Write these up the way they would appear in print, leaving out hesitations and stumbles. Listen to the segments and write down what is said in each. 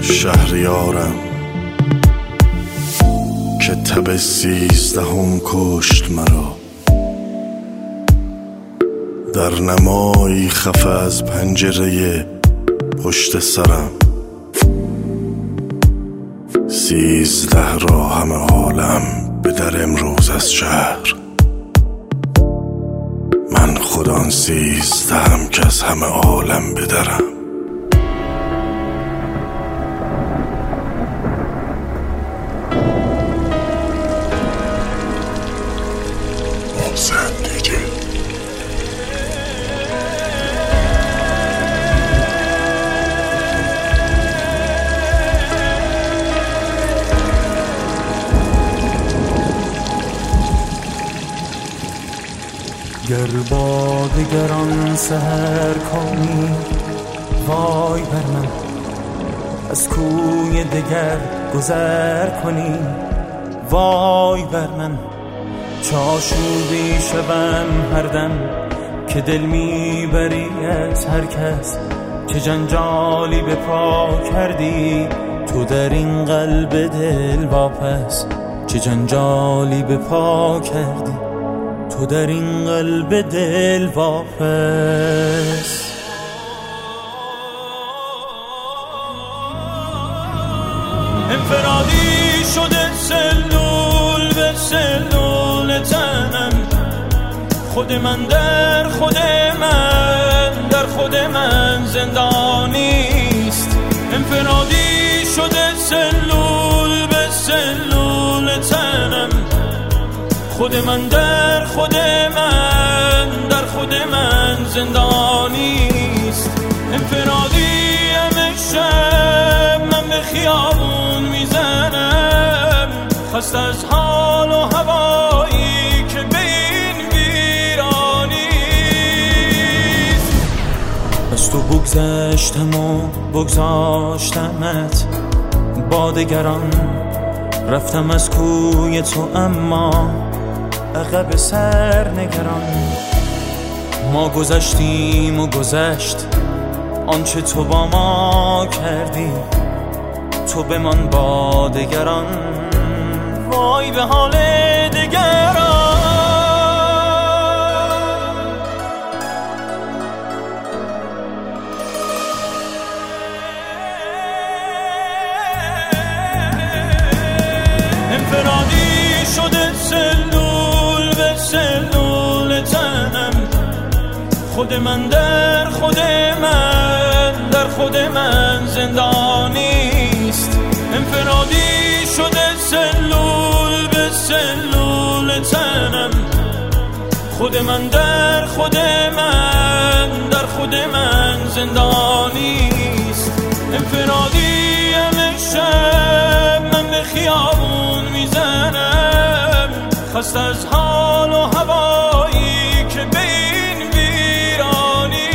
شهریارم که تب 13 کشت مرا، در نمایی خفه از پنجره پشت سرم. 13 را همه عالم به در امروز از شهر، من خودان 13 که از همه عالم بدرم. گر با دگران سحر کنی وای بر من، از کوی دگر گذر کنی وای بر من. چاشوبی شوم هر دم که دل میبری از هر کس، چه جنجالی به پا کردی تو در این قلب دل واپس، چه جنجالی به پا کردی تو در این قلب دل واپس. انفرادی شده سلول به سلول تنم، خود من در خود من در خود من زندانیست. انفرادی شده سلول به سلول تنم، خود من در خود من در خود من زندانیست. انفرادیم شب من به خیابون میزنم، خست از حال و هوایی که به این ویرانیست. از تو بگذشتم و بگذاشتمت با دگران، رفتم از کوی تو اما عقب سر نگران. ما گذشتیم و گذشت آنچه تو با ما کردی، تو بمان با دگران وای به حال دگران. انفرادی شده سلول به سلول تنم، خود من در خود من در خود من زندانیست. انفرادی شده سلول به سلول تنم، خود من در خود من در خود من زندانیست. انفرادی شب من به خیابون میزنم، خست از حال و هوایی که به این ویرانیست.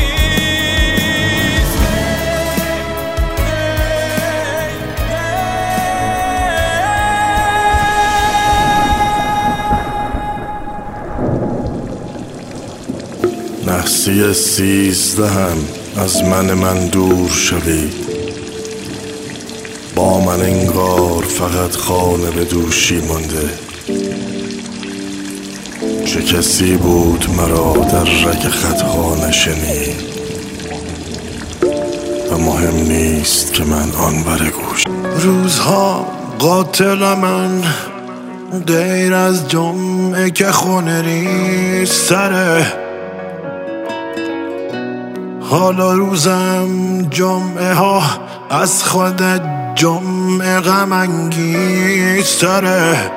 نحسی 13 از من دور شوید، با من انگار فقط خانه به دوشی مانده. چه کسی بود مرا در رگ خطها نشنید و مهم نیست که من آن بر گوش. روزها قاتل من غیر از جمعه که خونه ریز سره، حالا روزم جمعه ها از خودت جمعه غم انگیزتره.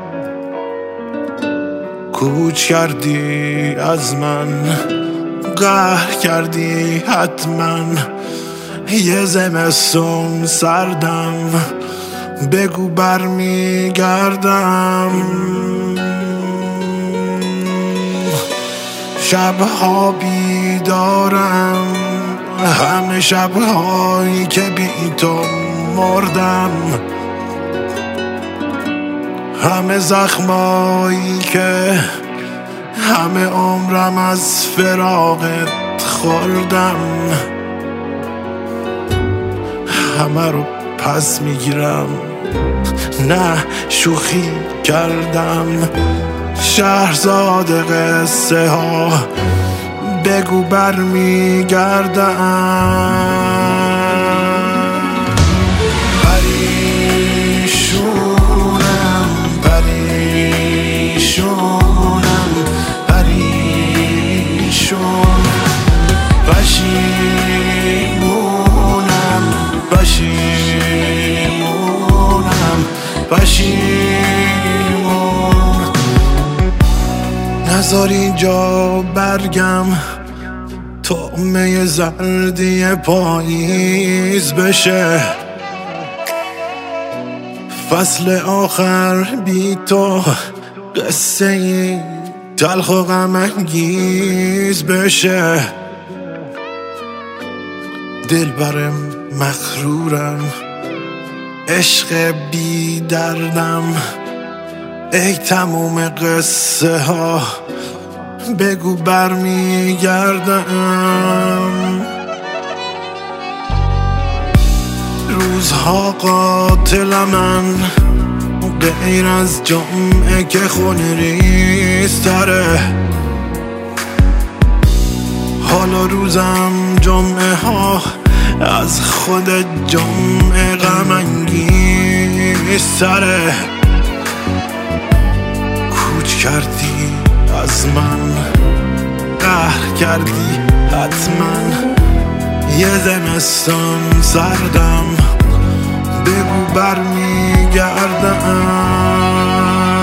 کوچ کردی از من، قهر کردی حتما، یه زمستون سردم بگو برمیگردم. شبها بیدارم، همه شبهایی که بی تو مردم، همه زخمایی که همه عمرم از فراقت خوردم، همه رو پس میگیرم. نه شوخی کردم، شهرزاد قصه ها بگو برمیگردم. پریشونم پریشونم پریشون، پشیمونم پشیمونم پشیمون. نذار اینجا برگم طعمه زردی پاییز بشه، فصل آخر بی تو قصه ای تلخ و غم انگیز بشه. دلبرم مغرورم، عشق بی دردم، ای تموم قصه ها بگو برمیگردم. روزها قاتل من، غیر از جمعه که خون ریزتره. حالا روزم جمعه ها از خود جمعه غم انگیزتره. کوچ کردی از من، قهر کردی حتما، یه زمستان سردم بگو برمیگردم.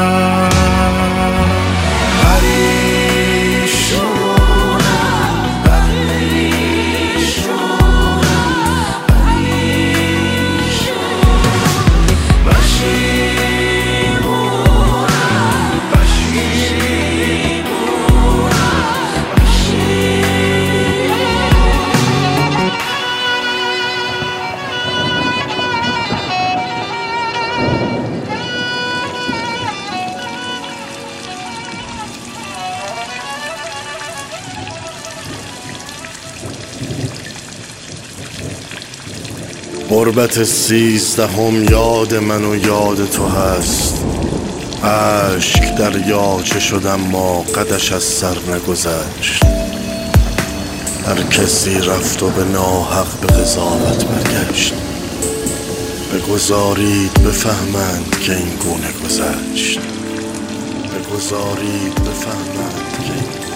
غربت 13 یاد من و یاد تو هست. عشق دریاچه شد اما قدش از سر نگذشت. هر کسی رفت و به ناحق به قضاوت برگشت. بگذارید بفهمند که این گونه گذشت. بگذارید بفهمند که این گونه گذشت.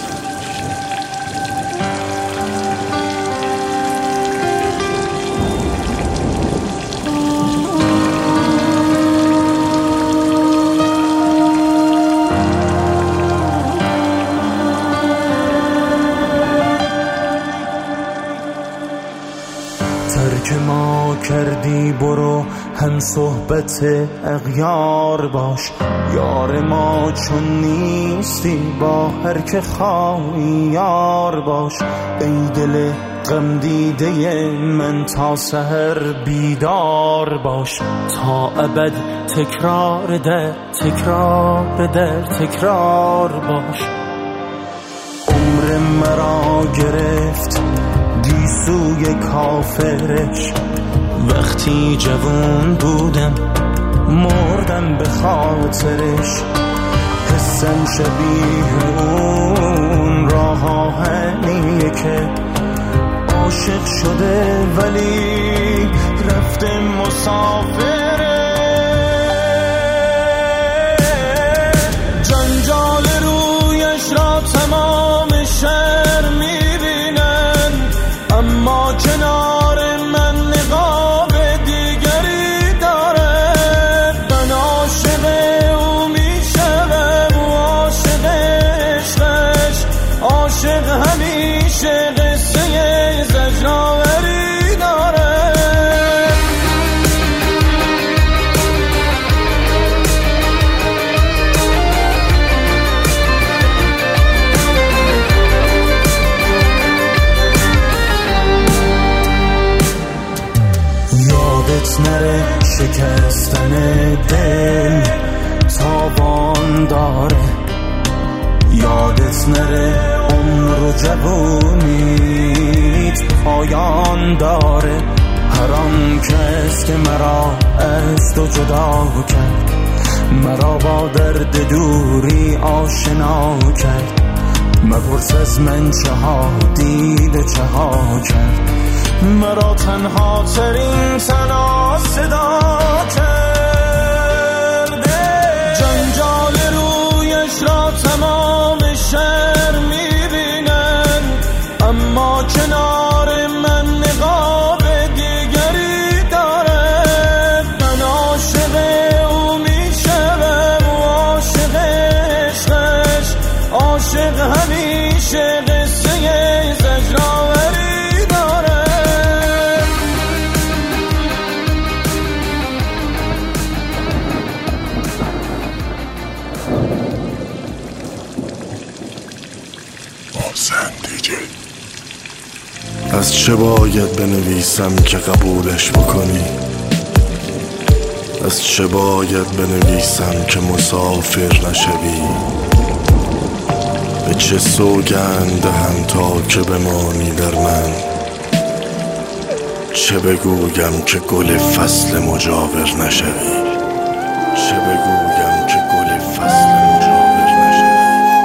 ترک ما کردی برو، هم صحبت اغیار باش. یار ما چون نیستی با هر که خواهی یار باش. ای دل غم دیده من تا سحر بیدار باش. تا ابد تکرار در تکرار در تکرار باش. عمر مرا گرفت دیسوی کافرش، وقتی جوان بودم مردم به خاطرش. حسم شبیه اون راه آهنیه که عاشق شده ولی رفته مسافره. جنجال رویش را تمام شهر میبینن، اما کنار من نقاب دیگری داره. من عاشق او میشم و عاشق عشقش، عاشق همیشه قصه زجرآوری داره. یادت نره شکستن دل تاوان داره. یادت نره عمر و جوونیت پایان داره. هر آن که است که مرا از تو جدا کرد، مرا با درد دوری آشنا کرد. مپرس از من چه ها دید و چه ها کرد، مرا تنها ترین تنها صدا کرده. جنجال رویش را تمام شهر میبینن، اما کنار من نقاب دیگری دارد. من عاشق او میشوم و عاشق عشقش، عاشق همیشه قصه زجرآوری داره. از چه باید بنویسم که قبولش بکنی؟ از چه باید بنویسم که مسافر نشوی؟ به چه سوگند دهم تا که بمانی در من؟ چه بگویم که گل فصل مجاور نشوی؟ چه بگویم که گل فصل مجاور نشوی؟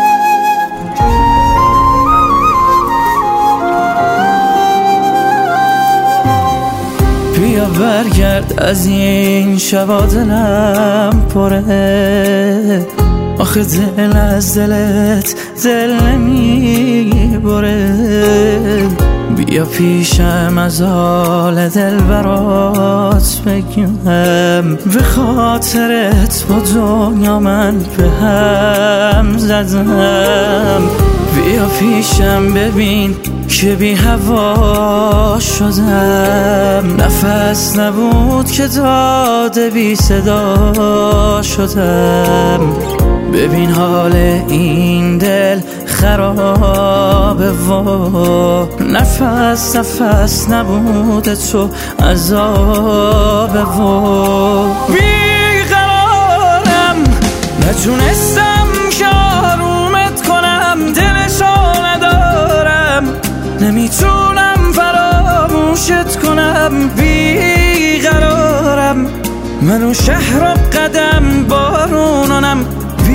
بیا برگرد از این شبا دلم پره، آخه دل از دلت دل نمیبره. بیا پیشم از حال دل برات بگم، به خاطرت با دنیا من به هم زدم. بیا پیشم ببین که بی هوا شدم، نفس نبود که داده بی صدا شدم. ببین حال این دل خرابه و نفس نبود تو عذابه و بیقرارم، نتونستم که آرومت کنم، دلشو ندارم، نمیتونم فراموشت کنم. بیقرارم، منو شهر و قدم بارونانم،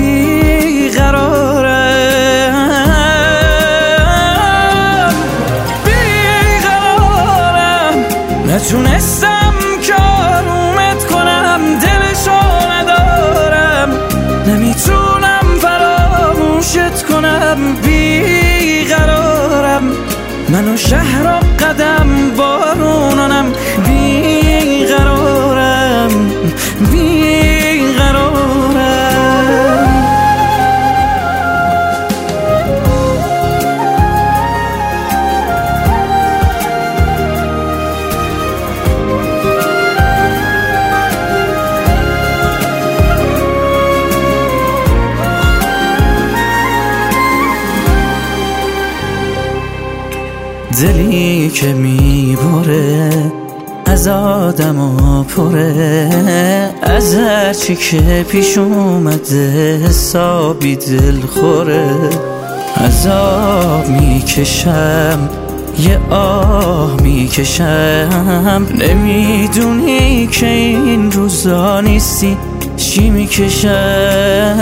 بیقرارم، بیقرارم، نتونستم که آرومت کنم، دلشو ندارم، نمیتونم فراموشت کنم. بیقرارم، منو شهر و قدم بارونانم، بیقرارم، بیقرارم. دلی که میبره از آدم و پره، از هرچی که پیش اومده حسابی دل خوره. عذاب میکشم یه آه میکشم، نمیدونی که این روزا نیستی چی میکشم.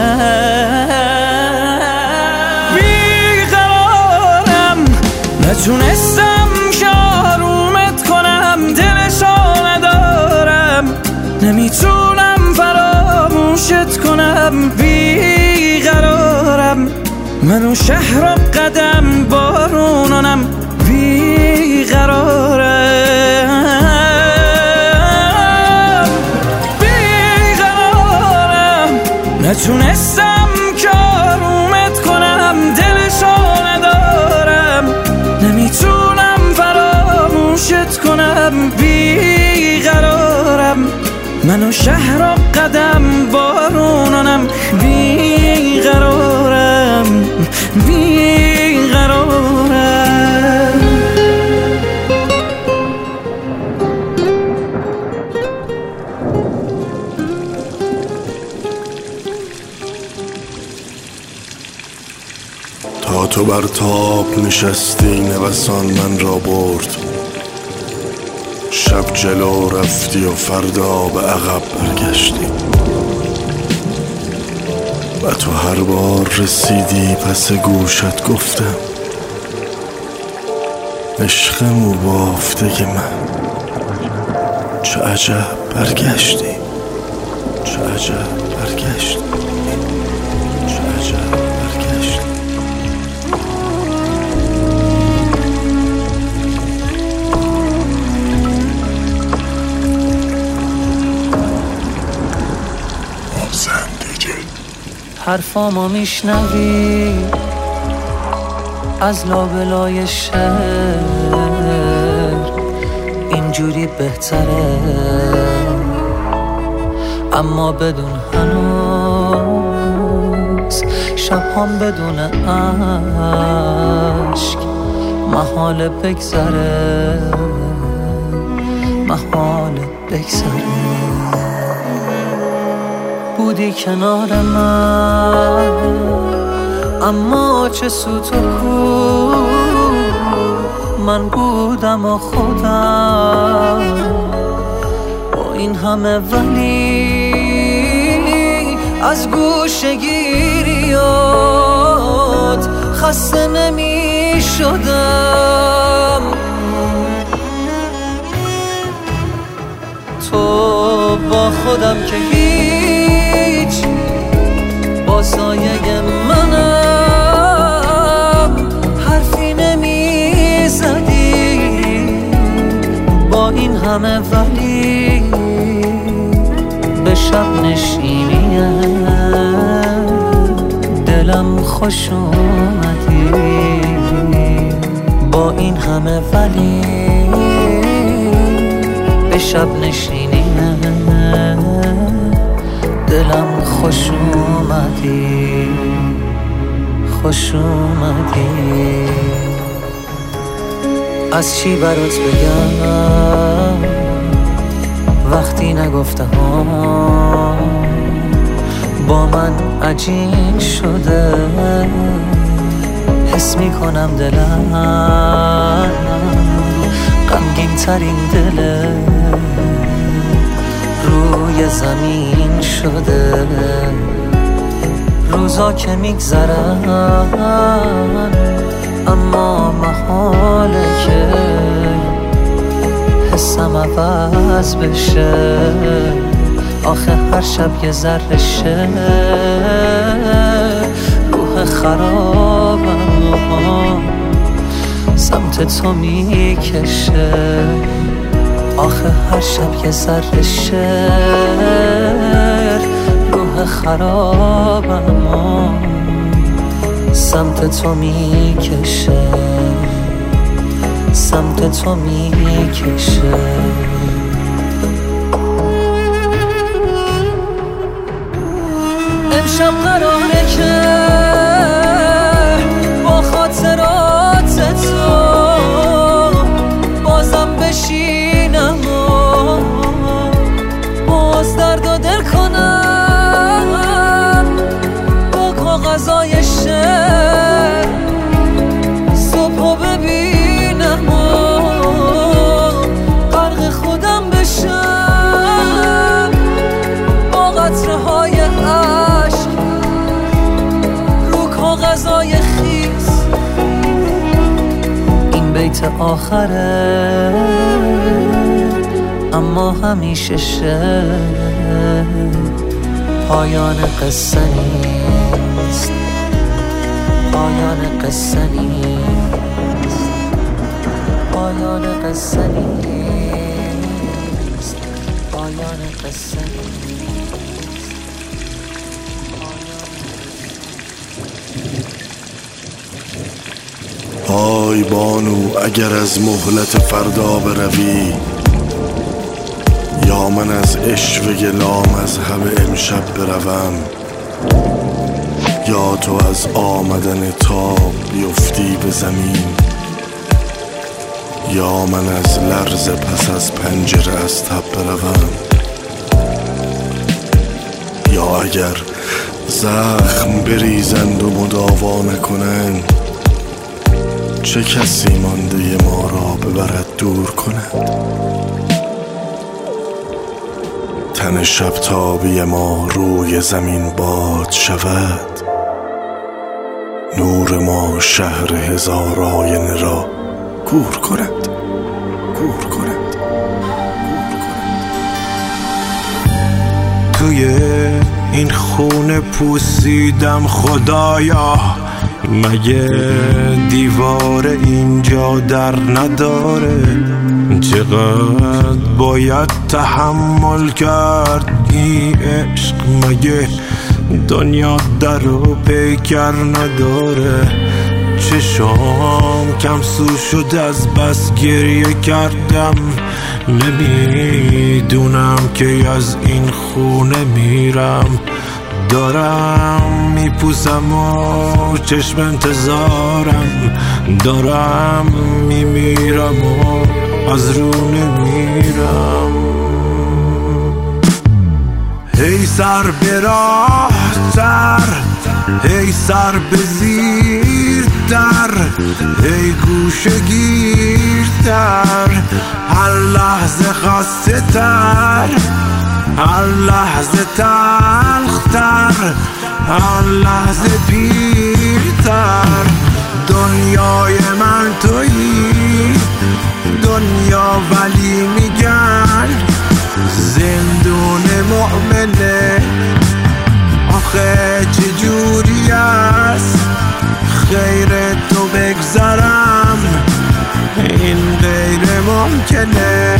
نتونستم که آرومت کنم، دلشو ندارم، نمیتونم فراموشت کنم. بیقرارم، منو شهر و قدم بارونانم، بیقرارم، بیقرارم، نتونستم که آرومت کنم، دلشو ندارم، نمیتونم فراموشت کنم. بیقرارم، منو شهر و قدم بارونانم، بیقرارم، بیقرارم. تا تو بر تاب نشستی نوسان من را برد، امشب جلو رفتی و فردا به عقب برگشتی و تو هر بار رسیدی پس گوشت گفتم عشقمو بافته که من چه عجب برگشتی، چه عجب برگشتی، چه عجب برگشتی. حرفامو میشنوی از لابلای شهر، اینجوری بهتره اما بدون هنوز شبهام بدون عشق محال بگذره، محال بگذره. بودی کنار من اما چه سوت و کو، من بودم و خودم با این همه ولی از گوشه‌گیریات خسته نمی شدم. تو با خودم که هیچ با سایه منم حرفی نمی زدی، با این همه ولی به شب نشینیه دلم خوش اومدی، با این همه ولی به شب نشینیه دلم خوش اومدی، خوش اومدی. از چی برات بگم وقتی نگفتم با من عجین شده، حس میکنم دلم غمگین ترین دله روی زمین شده. روزا که میگذرن اما محاله که حسم عوض بشه، آخه هر شب یه ذره شه روح خرابم سمت تو میکشه، آخه هر شب یه ذره شه روح خرابم سمت تو میکشه، سمت تو میکشه. امشب قراره که با خاطرات تو بازم بشینم و باز درد و دل کنم با کاغذای شعر صبحو ببینم و غرق خودم بشم با قطره های عشق رو کاغذای خیس. این بیت آخره اما همیشه پایان قصه نیست، پایان قصه نیست، پایان قصه نیست، پایان قصه نیست. های بانو اگر از مهلت فردا بروی، یا من از عشوه لامذهب امشب بروم، یا تو از آمدن تاب بیفتی به زمین، یا من از لرز پس از پنجره از تب بروم، یا اگر زخم بریزند و مداوا نکنند، چه کسی مانده ما را ببرد دور کند. تن شب تابی ما روی زمین باد شود، نور ما شهر هزار آینه را کور کند. توی این خونه پوسیدم خدایا، مگه دیوار اینجا در نداره؟ چقدر باید تحمل کرد این عشق، مگه دنیا در و پیکر نداره؟ چشام کم سو شد از بس گریه کردم، نمیدونم که از این خونه میرم. دارم میپوسم و چشم انتظارم، دارم میمیرم و از رو نمیرم. هی سر به راه تر، هی سر به زیر در، هی گوشه گیرتر، هر لحظه خسته تر، هر لحظه تلختر، هر لحظه پیرتر. دنیای من تویی دنیا، ولی میگن زندون مؤمنه. آخه چجوری است خیر تو بگذرم، این غیر ممکنه.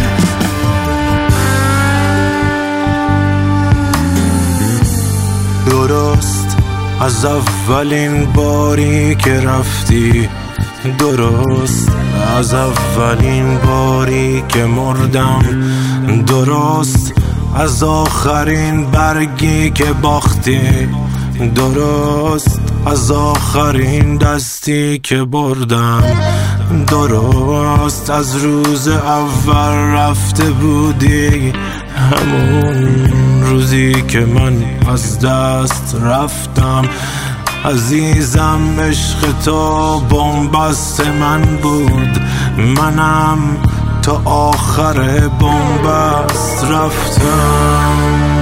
درست از اولین باری که رفتی، درست از اولین باری که مردم، درست از آخرین برگی که باختی، درست از آخرین دستی که بردم، درست از روز اول رفته بودی، همون روزی که من از دست رفتم. عزیزم عشق تو بن‌بست من بود، منم تا آخر بن‌بست رفتم.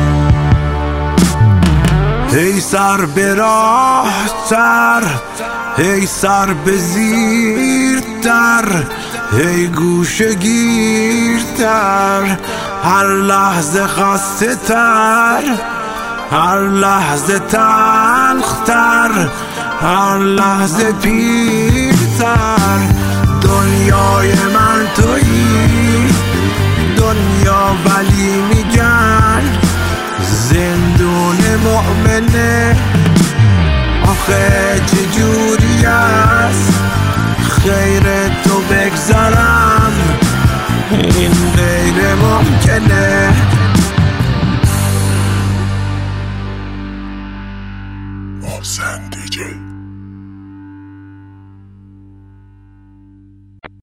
هی سر به راه تر، هی سر به زیر در، هی گوشه گیرتر، هر لحظه خسته تر، هر لحظه تلختر، هر لحظه پیرتر. دنیای من تویی دنیا، ولی میگن زندون مؤمنه. آخه چجوری است خیر تو بگذرم، این غیر ممکنه. محسن دیجی